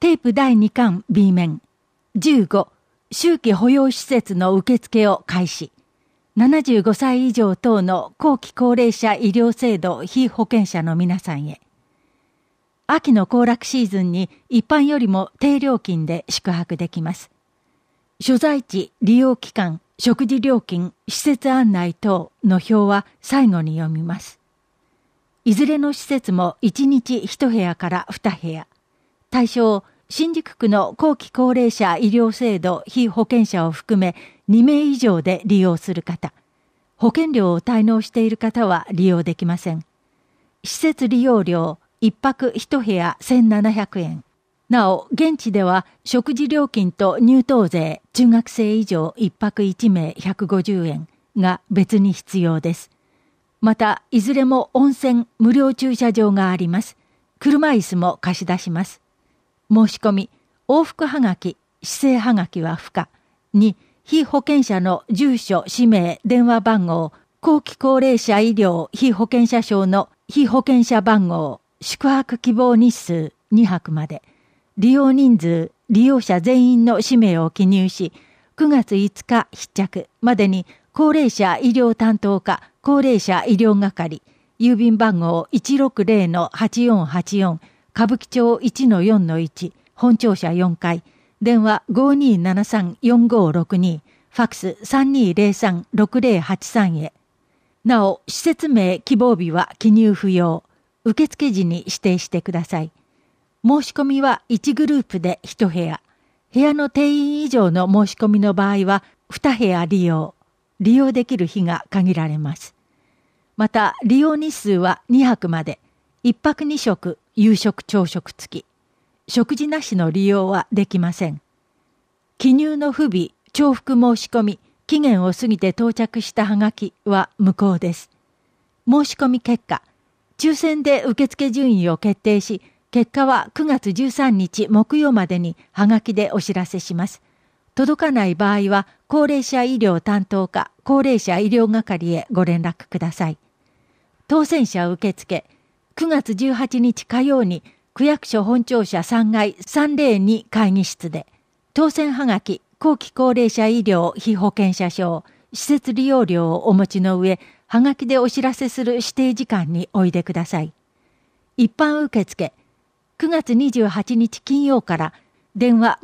テープ第2巻 B 面。15、秋季保養施設の受付を開始。75歳以上等の後期高齢者医療制度被保険者の皆さんへ。秋の行楽シーズンに一般よりも低料金で宿泊できます。所在地、利用期間、食事料金、施設案内等の表は最後に読みます。いずれの施設も1日1部屋から2部屋。対象、新宿区の後期高齢者医療制度被保険者を含め2名以上で利用する方。保険料を滞納している方は利用できません。施設利用料、1泊1部屋1700円。なお、現地では食事料金と入湯税、中学生以上1泊1名150円が別に必要です。また、いずれも温泉、無料駐車場があります。車椅子も貸し出します。申し込み、往復はがき、市政はがきは不可。2、被保険者の住所、氏名、電話番号、後期高齢者医療被保険者証の被保険者番号、宿泊希望日数2泊まで。利用人数、利用者全員の氏名を記入し、9月5日必着までに高齢者医療担当課、高齢者医療係、郵便番号 160-8484、歌舞伎町 1-4-1、本庁舎4階、電話 5273-4562、ファックス 3203-6083 へ。なお、施設名希望日は記入不要。受付時に指定してください。申し込みは1グループで1部屋。部屋の定員以上の申し込みの場合は2部屋利用。利用できる日が限られます。また、利用日数は2泊まで。1泊2食、夕食朝食付き。食事なしの利用はできません。記入の不備、重複申し込み、期限を過ぎて到着したはがきは無効です。申し込み結果、抽選で受付順位を決定し、結果は9月13日木曜までにはがきでお知らせします。届かない場合は、高齢者医療担当課、高齢者医療係へご連絡ください。当選者受付、9月18日火曜に、区役所本庁舎3階302会議室で、当選はがき、後期高齢者医療被保険者証、施設利用料をお持ちの上、はがきでお知らせする指定時間においでください。一般受付、9月28日金曜から電話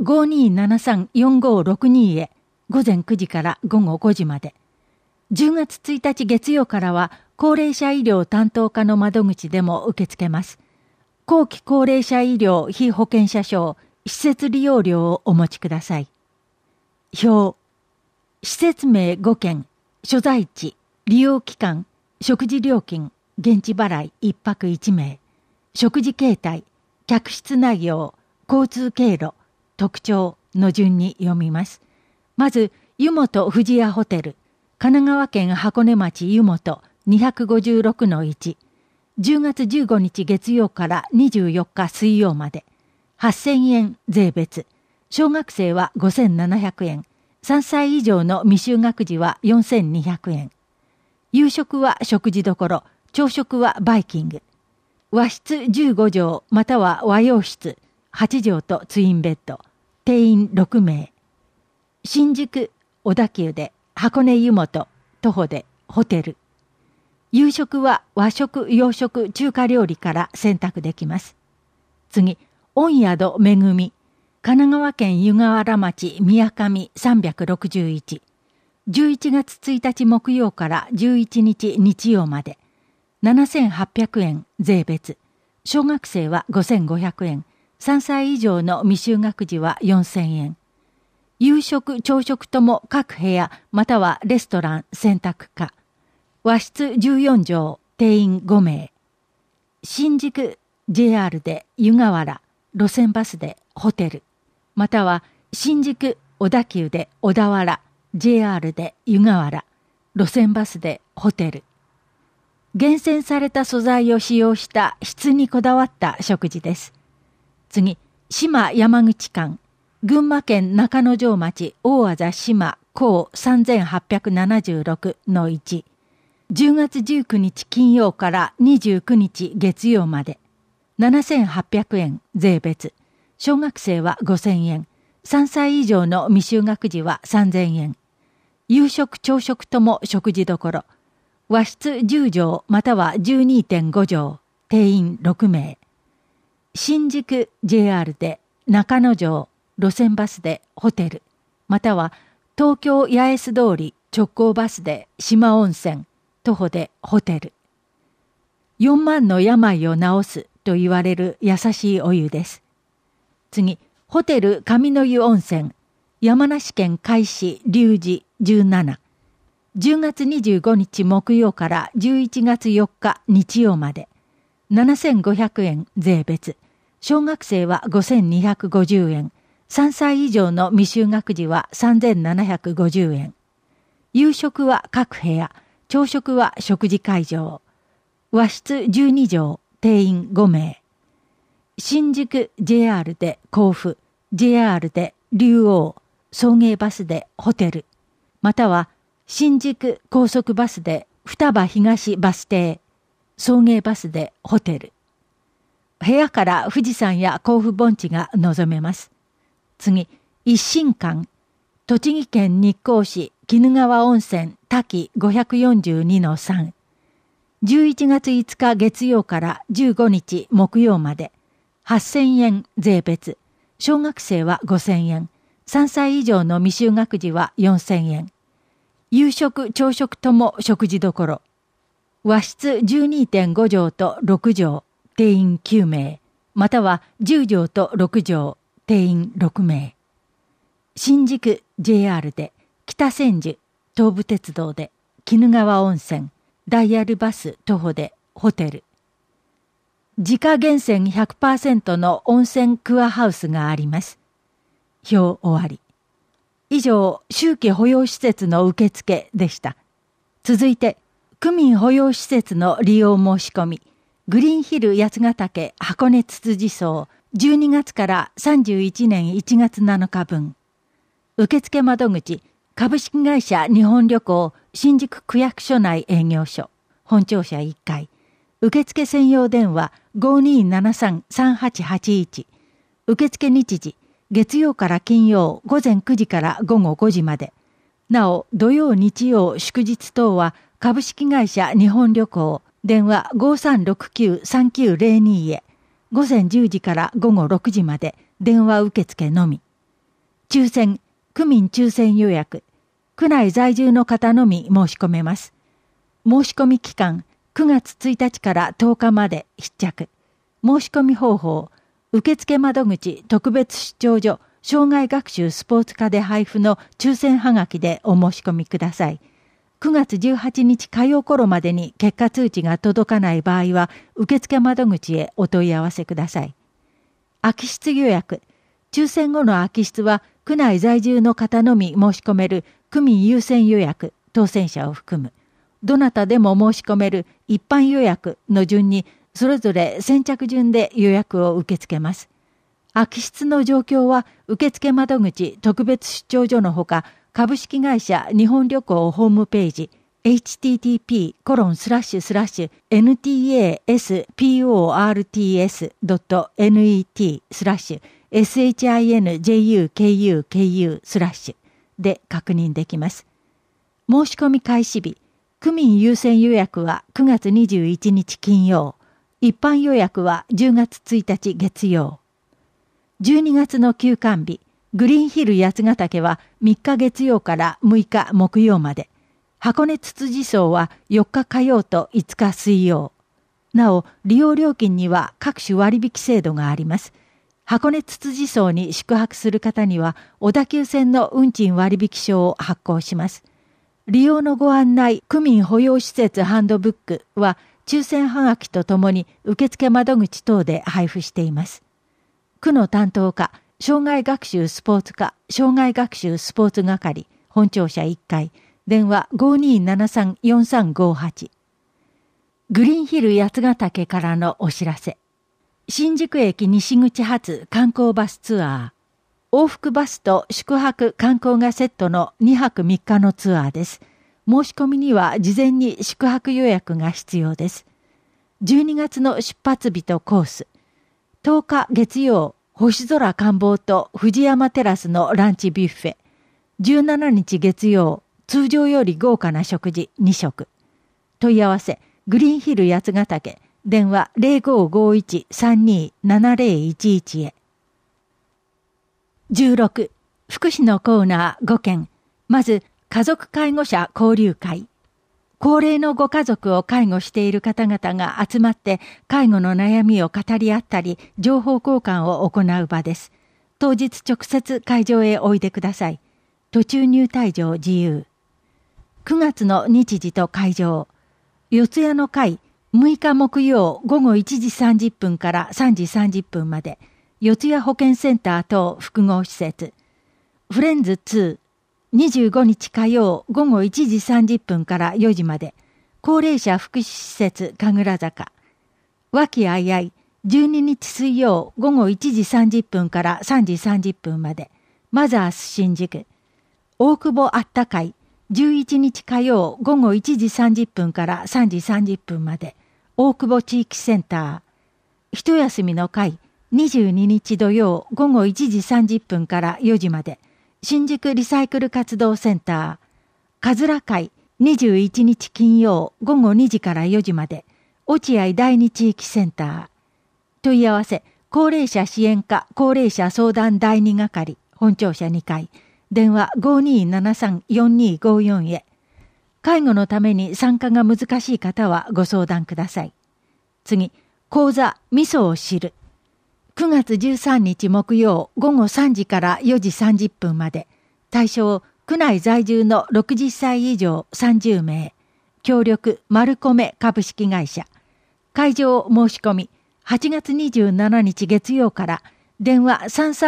5273-4562 へ午前9時から午後5時まで。10月1日月曜からは高齢者医療担当課の窓口でも受け付けます。後期高齢者医療被保険者証、施設利用料をお持ちください。表。施設名5件、所在地、利用期間、食事料金、現地払い1泊1名、食事形態、客室内容、交通経路、特徴の順に読みます。まず、湯本富士屋ホテル、神奈川県箱根町湯本 256-1、10月15日月曜から24日水曜まで、8000円税別、小学生は5700円、3歳以上の未就学児は4200円。夕食は食事処、朝食はバイキング。和室15畳または和洋室8畳とツインベッド。定員6名。新宿、小田急で箱根湯本、徒歩でホテル。夕食は和食、洋食、中華料理から選択できます。次、御宿めぐみ。神奈川県湯河原町宮上361。11月1日木曜から11日日曜まで。7800円税別。小学生は5500円。3歳以上の未就学児は4000円。夕食、朝食とも各部屋またはレストラン選択可。和室14畳、定員5名。新宿、JR で湯河原、路線バスでホテル。または新宿、小田急で小田原、JR で湯河原、路線バスでホテル。厳選された素材を使用した質にこだわった食事です。次、島山口間、群馬県中之条町大字島高 3876-1、10月19日金曜から29日月曜まで、7800円税別、 小学生は5000円。3歳以上の未就学児は3000円。夕食朝食とも食事どころ。和室10畳または 12.5 畳。定員6名。新宿 JR で中野城、路線バスでホテル、または東京八重洲通り直行バスで島温泉、徒歩でホテル。4万の病を治すと言われる優しいお湯です。次、ホテル上の湯温泉、山梨県甲斐市龍寺17。10月25日木曜から11月4日日曜まで。7500円税別。小学生は5250円。3歳以上の未就学児は3750円。夕食は各部屋。朝食は食事会場。和室12畳。定員5名。新宿 JR で甲府。JR で竜王。送迎バスでホテル。または新宿高速バスで双葉東バス停。送迎バスでホテル。部屋から富士山や甲府盆地が望めます。次、一心館。栃木県日光市鬼怒川温泉滝 542-3。11月5日月曜から15日木曜まで。8000円税別。小学生は5000円。3歳以上の未就学児は4000円。夕食朝食とも食事どころ。和室 12.5 畳と6畳、定員9名、または10畳と6畳、定員6名。新宿 JR で北千住、東武鉄道で鬼怒川温泉、ダイヤルバス徒歩でホテル。自家源泉 100% の温泉クアハウスがあります。表終わり。以上、秋季保養施設の受付でした。続いて、区民保養施設の利用申し込み、グリーンヒル八ヶ岳箱根つつじ荘12月から31年1月7日分。受付窓口、株式会社日本旅行新宿区役所内営業所、本庁舎1階。受付専用電話 5273-3881。受付日時、月曜から金曜午前9時から午後5時まで。なお、土曜日曜祝日等は株式会社日本旅行、電話 5369-3902 へ、午前10時から午後6時まで電話受付のみ。抽選、区民抽選予約、区内在住の方のみ申し込めます。申し込み期間、9月1日から10日まで必着。申し込み方法、受付窓口特別出張所障害学習スポーツ科で配布の抽選はがきでお申し込みください。9月18日火曜頃までに結果通知が届かない場合は、受付窓口へお問い合わせください。空き室予約。抽選後の空き室は、区内在住の方のみ申し込める区民優先予約、当選者を含む。どなたでも申し込める一般予約の順に、それぞれ先着順で予約を受け付けます。空き室の状況は、受付窓口特別出張所のほか、株式会社日本旅行ホームページ http://ntasports.net/shinjukuku/ で確認できます。申し込み開始日、区民優先予約は9月21日金曜、一般予約は10月1日月曜。12月の休館日、グリーンヒル八ヶ岳は3日月曜から6日木曜まで。箱根つつじ荘は4日火曜と5日水曜。なお、利用料金には各種割引制度があります。箱根つつじ荘に宿泊する方には、小田急線の運賃割引書を発行します。利用のご案内、区民保養施設ハンドブックは、抽選はがきとともに受付窓口等で配布しています。区の担当課、障害学習スポーツ課、障害学習スポーツ係、本庁舎1階、電話 5273-4358。グリーンヒル八ヶ岳からのお知らせ。新宿駅西口発観光バスツアー。往復バスと宿泊観光がセットの2泊3日のツアーです。申し込みには事前に宿泊予約が必要です。12月の出発日とコース。10日月曜、 星空観望と藤山テラスのランチビュッフェ。17日月曜、通常より豪華な食事2食。問い合わせ、グリーンヒル八ヶ岳、電話 0551-327011 へ。16、福祉のコーナー5件。まず、家族介護者交流会。高齢のご家族を介護している方々が集まって介護の悩みを語り合ったり情報交換を行う場です。当日直接会場へおいでください。途中入退場自由。9月の日時と会場。四谷の会6日木曜午後1時30分から3時30分まで。四谷保健センター等複合施設。フレンズ2。25日火曜午後1時30分から4時まで、高齢者福祉施設神楽坂。和気あいあい、12日水曜午後1時30分から3時30分まで、マザース新宿。大久保あったかい、11日火曜午後1時30分から3時30分まで、大久保地域センター。一休みの会、22日土曜午後1時30分から4時まで、新宿リサイクル活動センター。かずら会21日金曜午後2時から4時まで。落合第二地域センター。問い合わせ、高齢者支援課高齢者相談第2係。本庁舎2階。電話 5273-4254 へ。介護のために参加が難しい方はご相談ください。次、講座、味噌を知る。9月13日木曜午後3時から4時30分まで。対象、区内在住の60歳以上30名。協力、マルコメ株式会社。会場申し込み、8月27日月曜から、電話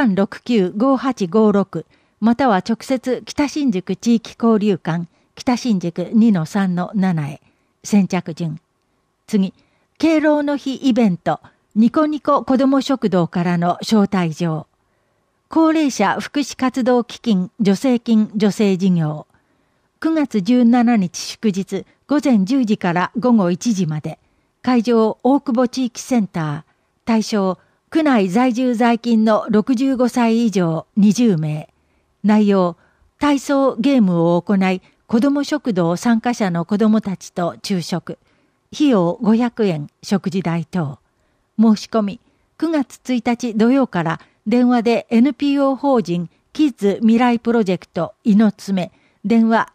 3369-5856、または直接北新宿地域交流館、北新宿 2-3-7 へ。先着順。次、敬老の日イベント、ニコニコ子ども食堂からの招待状。高齢者福祉活動基金助成金助成事業。9月17日祝日午前10時から午後1時まで。会場大久保地域センター。対象区内在住在勤の65歳以上20名。内容体操ゲームを行い子ども食堂参加者の子どもたちと昼食。費用500円食事代等。申し込み、9月1日土曜から電話で NPO 法人キッズ未来プロジェクトいのつめ、電話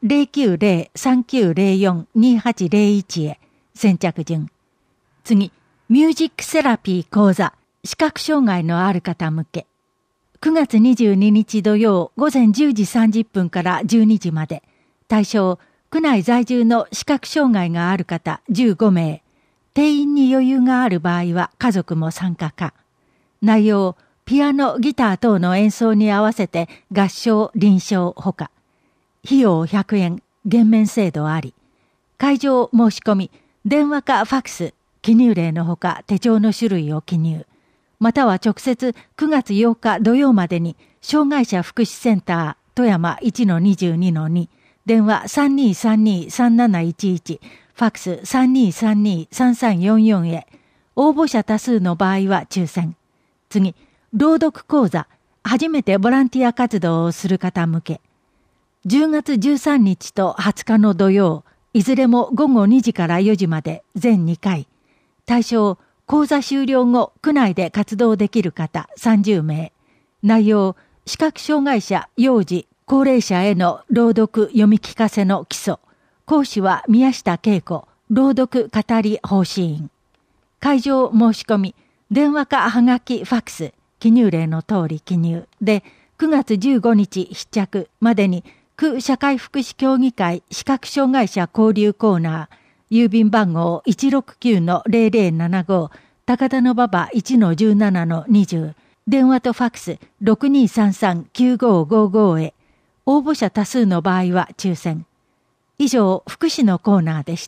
090-3904-2801 へ、先着順。次、ミュージックセラピー講座、視覚障害のある方向け。9月22日土曜午前10時30分から12時まで。対象、区内在住の視覚障害がある方15名。定員に余裕がある場合は家族も参加か。内容、ピアノ、ギター等の演奏に合わせて合唱、臨床ほか。費用100円、減免制度あり。会場申し込み、電話かファックス、記入例のほか手帳の種類を記入。または直接9月8日土曜までに、障害者福祉センター、富山 1-22-2、電話 3232-3711、ファックス 3232-3344 へ。応募者多数の場合は抽選。次、朗読講座、初めてボランティア活動をする方向け。10月13日と20日の土曜、いずれも午後2時から4時まで全2回。対象、講座終了後、区内で活動できる方30名。内容、視覚障害者、幼児、高齢者への朗読読み聞かせの基礎。講師は宮下恵子、朗読語り奉仕員。会場申し込み、電話かはがきファックス、記入例の通り記入で、9月15日必着までに、区社会福祉協議会視覚障害者交流コーナー、郵便番号 169-0075、高田馬場 1-17-20、電話とファックス 6233-9555 へ。応募者多数の場合は抽選。以上、福祉のコーナーでした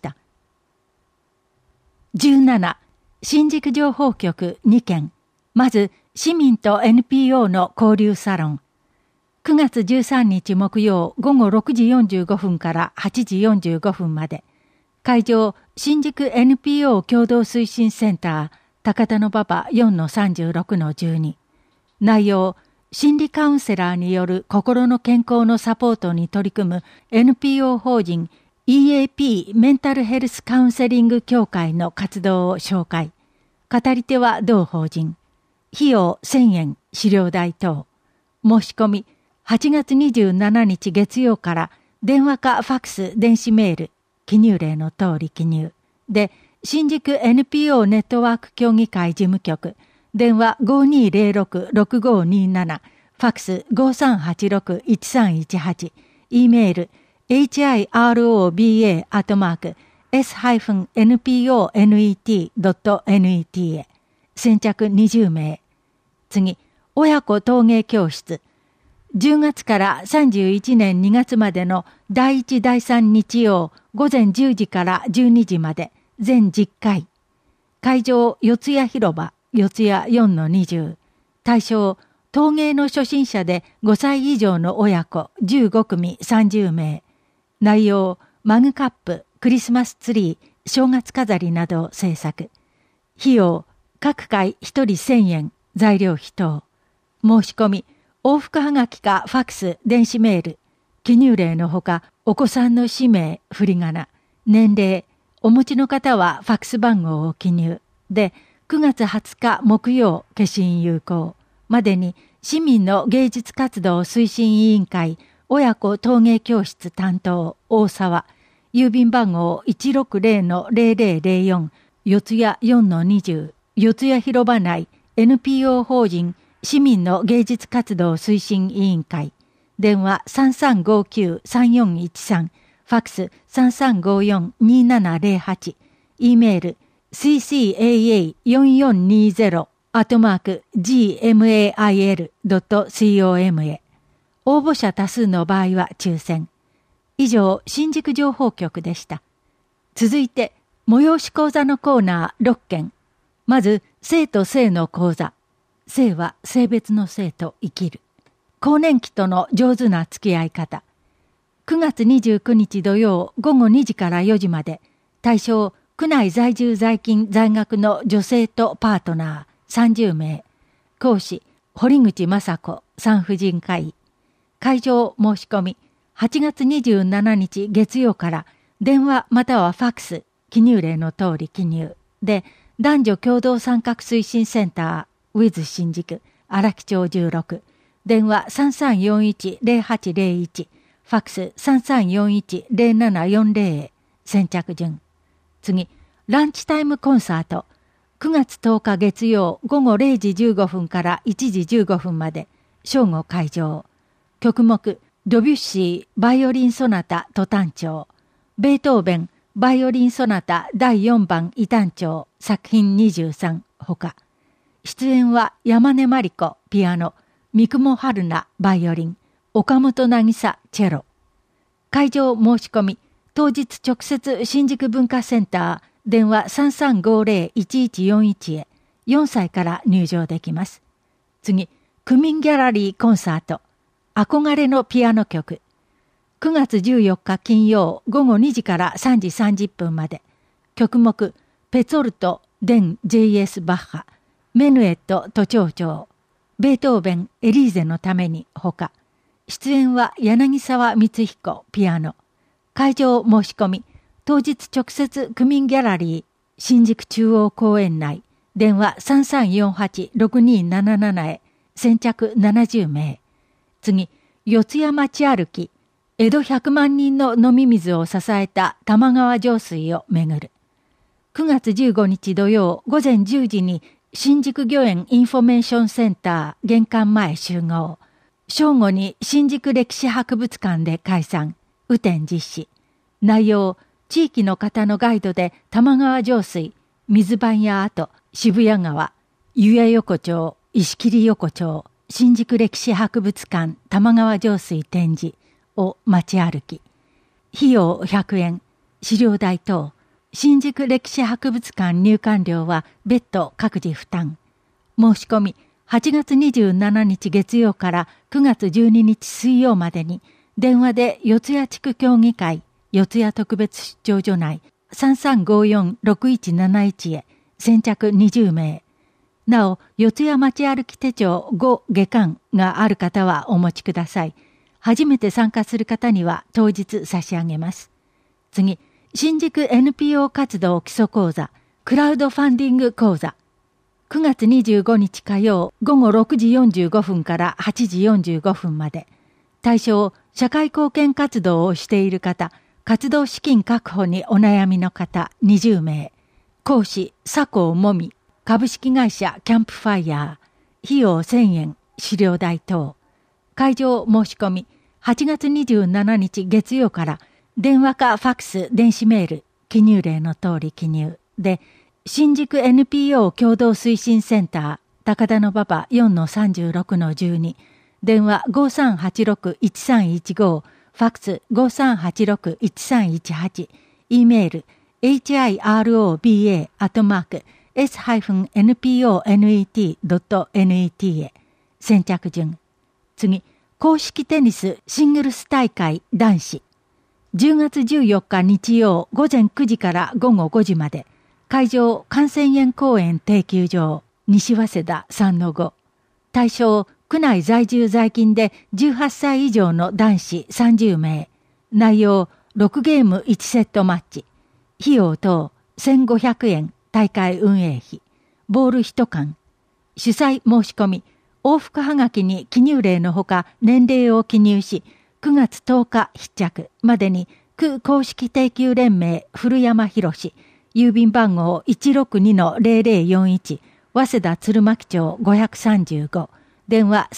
。17、新宿情報局2件。まず、市民と NPO の交流サロン。9月13日木曜午後6時45分から8時45分まで。会場、新宿 NPO 共同推進センター、高田馬場 4-36-12。 内容、心理カウンセラーによる心の健康のサポートに取り組む NPO 法人 EAP メンタルヘルスカウンセリング協会の活動を紹介。語り手は同法人。費用1000円、資料代等。申し込み、8月27日月曜から電話かファックス、電子メール、記入例の通り記入。で、新宿 NPO ネットワーク協議会事務局、電話 5206-6527、ファックス 5386-1318、E メール、hiroba-s-nponet.net へ。先着20名。次、親子陶芸教室。10月から31年2月までの第1第3日曜午前10時から12時まで全10回。会場四谷広場、四谷 4-20。対象、陶芸の初心者で5歳以上の親子15組30名。内容、マグカップ、クリスマスツリー、正月飾りなどを制作。費用、各回1人1000円、材料費等。申し込み、往復はがきかファックス、電子メール。記入例のほか、お子さんの氏名、振り仮名、年齢、お持ちの方はファックス番号を記入。で、9月20日木曜、消印有効。までに、市民の芸術活動推進委員会、親子陶芸教室担当、大沢。郵便番号 160-0004、四谷 4-20、四谷広場内、NPO 法人、市民の芸術活動推進委員会。電話 3359-3413、ファックス 3354-2708、E メール ccaa4420@gmail.com へ。応募者多数の場合は抽選。以上、新宿情報局でした。続いて、催し講座のコーナー6件。まず、性と性の講座。性は性別の性と生きる。更年期との上手な付き合い方。9月29日土曜午後2時から4時まで、対象、区内在住在勤在学の女性とパートナー30名。講師、堀口雅子産婦人科医。会場申し込み、8月27日月曜から電話またはファックス、記入例の通り記入。で、男女共同参画推進センター、WITH 新宿、荒木町16。電話 3341-0801、ファックス 3341-0740 へ。先着順。次、ランチタイムコンサート。9月10日月曜午後0時15分から1時15分まで、正午会場。曲目、ドビュッシーバイオリンソナタ都単調。ベートーベンバイオリンソナタ第4番異単調作品23ほか。出演は山根真理子ピアノ、三雲春菜バイオリン、岡本渚チェロ。会場申し込み、当日直接新宿文化センター、電話 3350-1141 へ。4歳から入場できます。次、区民ギャラリーコンサート。憧れのピアノ曲。9月14日金曜午後2時から3時30分まで。曲目、ペツォルト、デン J.S. バッハ、メヌエット都庁長、ベートーベンエリーゼのためにほか。出演は柳沢光彦ピアノ。会場申し込み、当日直接区民ギャラリー、新宿中央公園内、電話 3348-6277 へ。先着70名。次、四谷町歩き、江戸100万人の飲み水を支えた玉川上水をめぐる。9月15日土曜午前10時に新宿御苑インフォメーションセンター玄関前集合。正午に新宿歴史博物館で開催、雨天実施。内容、地域の方のガイドで玉川上水、水番屋跡、渋谷川、湯屋横丁、石切横丁、新宿歴史博物館玉川上水展示を街歩き。費用100円、資料代等。新宿歴史博物館入館料は別途各自負担。申し込み、8月27日月曜から9月12日水曜までに、電話で四谷地区協議会、四谷特別出張所内 3354-6171 へ。先着20名。 なお、四谷町歩き手帳5下巻がある方はお持ちください。初めて参加する方には当日差し上げます。次、新宿 NPO 活動基礎講座、クラウドファンディング講座。9月25日火曜午後6時45分から8時45分まで。対象、社会貢献活動をしている方、活動資金確保にお悩みの方20名。講師、佐藤もみ。株式会社キャンプファイヤー、費用1000円、資料代等。会場申し込み、8月27日月曜から電話かファックス、電子メール、記入例の通り記入で、新宿 NPO 共同推進センター、高田馬場 4-36-12、電話 5386-1315、ファックス 5386-1318、E メール、hiroba@s-nponet.net へ。先着順。次、公式テニスシングルス大会男子。10月14日日曜午前9時から午後5時まで。会場、関仙園公園定休場、西早稲田 3-5。対象、区内在住在勤で18歳以上の男子30名。内容、6ゲーム1セットマッチ。費用等、1500円、大会運営費。ボール1缶。主催申し込み、往復はがきに記入例のほか年齢を記入し、9月10日必着までに区公式定休連盟古山博士、郵便番号 162-0041、早稲田鶴巻町535、電話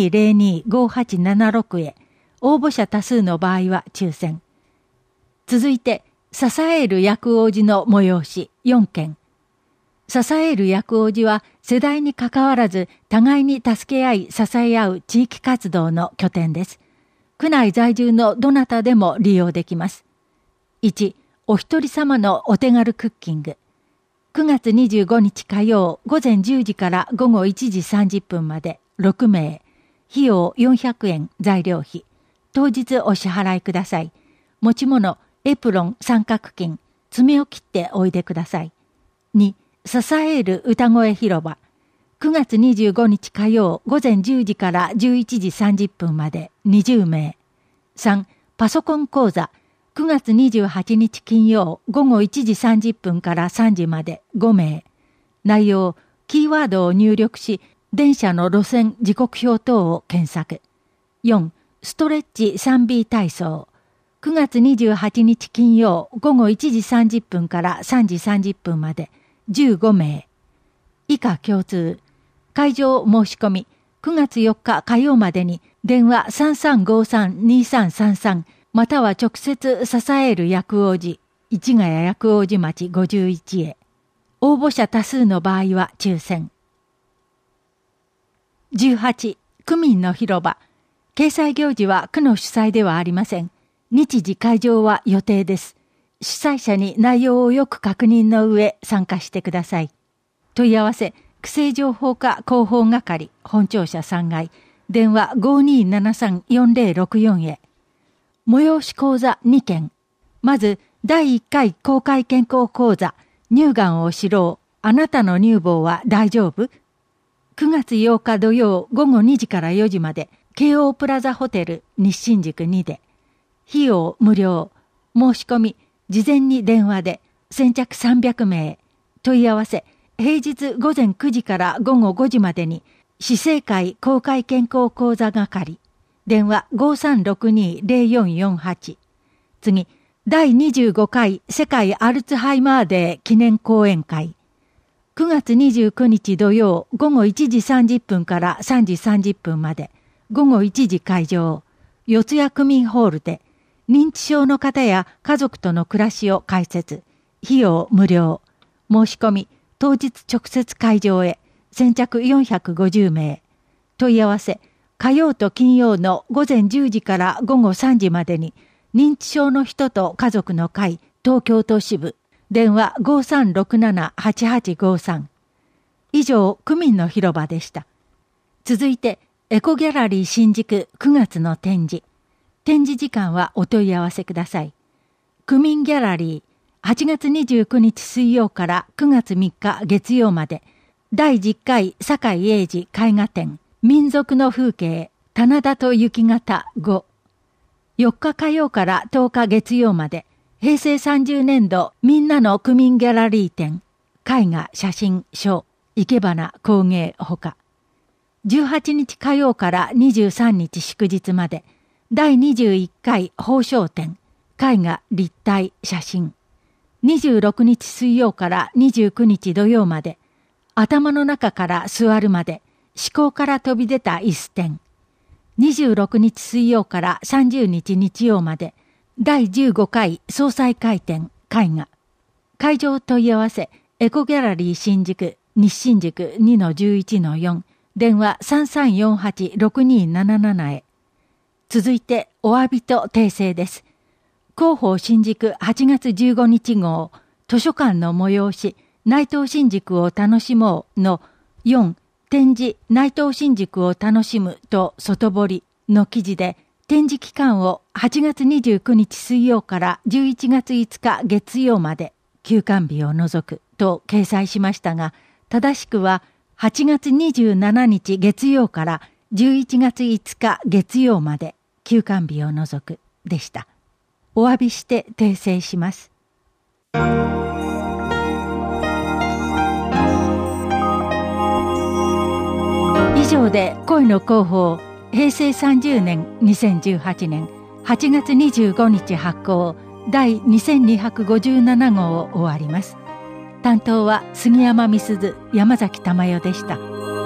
3202-5876 へ。応募者多数の場合は抽選。続いて、支える薬王子の催し4件。支える薬王子は世代に関わらず互いに助け合い支え合う地域活動の拠点です。区内在住のどなたでも利用できます。1、お一人様のお手軽クッキング。9月25日火曜午前10時から午後1時30分まで6名。費用400円材料費。当日お支払いください。持ち物、エプロン、三角巾、爪を切っておいでください。2、支える歌声広場。9月25日火曜午前10時から11時30分まで20名。3、パソコン講座。9月28日金曜午後1時30分から3時まで5名。内容、キーワードを入力し、電車の路線時刻表等を検索。4、ストレッチ 3B 体操。9月28日金曜午後1時30分から3時30分まで15名。以下共通。会場申し込み。9月4日火曜までに電話 3353-2333 または直接支える薬王子、市ヶ谷薬王子町51へ。応募者多数の場合は抽選。18、区民の広場。掲載行事は区の主催ではありません。日時会場は予定です。主催者に内容をよく確認の上参加してください。問い合わせ、区政情報課広報係、本庁舎3階、電話 5273-4064 へ。催し講座2件。まず、第1回公開健康講座、乳がんを知ろう。あなたの乳房は大丈夫？ 9 月8日土曜午後2時から4時まで、京王プラザホテル日新宿2で。費用無料。申し込み、事前に電話で、先着300名。問い合わせ、平日午前9時から午後5時までに、市政会公開健康講座係。電話 5362-0448。次、第25回世界アルツハイマーデー記念講演会。9月29日土曜午後1時30分から3時30分まで、午後1時会場、四谷区民ホールで、認知症の方や家族との暮らしを解説。費用無料。申し込み、当日直接会場へ。先着450名。問い合わせ、火曜と金曜の午前10時から午後3時までに、認知症の人と家族の会、東京都支部。電話 5367-8853。以上、区民の広場でした。続いて、エコギャラリー新宿9月の展示。展示時間はお問い合わせください。区民ギャラリー、8月29日水曜から9月3日月曜まで、 第10回堺英治絵画展民族の風景棚田と雪型5。4日火曜から10日月曜まで平成30年度みんなの区民ギャラリー展絵画写真書生け花工芸ほか。18日火曜から23日祝日まで第21回宝生展絵画立体写真。26日水曜から29日土曜まで頭の中から座るまで思考から飛び出た椅子展。26日水曜から30日日曜まで第15回総裁会展絵画。会場問い合わせエコギャラリー新宿西新宿 2-11-4 電話 3348-6277 へ。続いてお詫びと訂正です。広報新宿8月15日号図書館の催し内藤新宿を楽しもうの4展示内藤新宿を楽しむと外堀の記事で展示期間を8月29日水曜から11月5日月曜まで休館日を除くと掲載しましたが、正しくは8月27日月曜から11月5日月曜まで休館日を除くでした。お詫びして訂正します。以上で恋の広報平成30年2018年8月25日発行第2257号を終わります。担当は杉山美鈴、山崎珠代でした。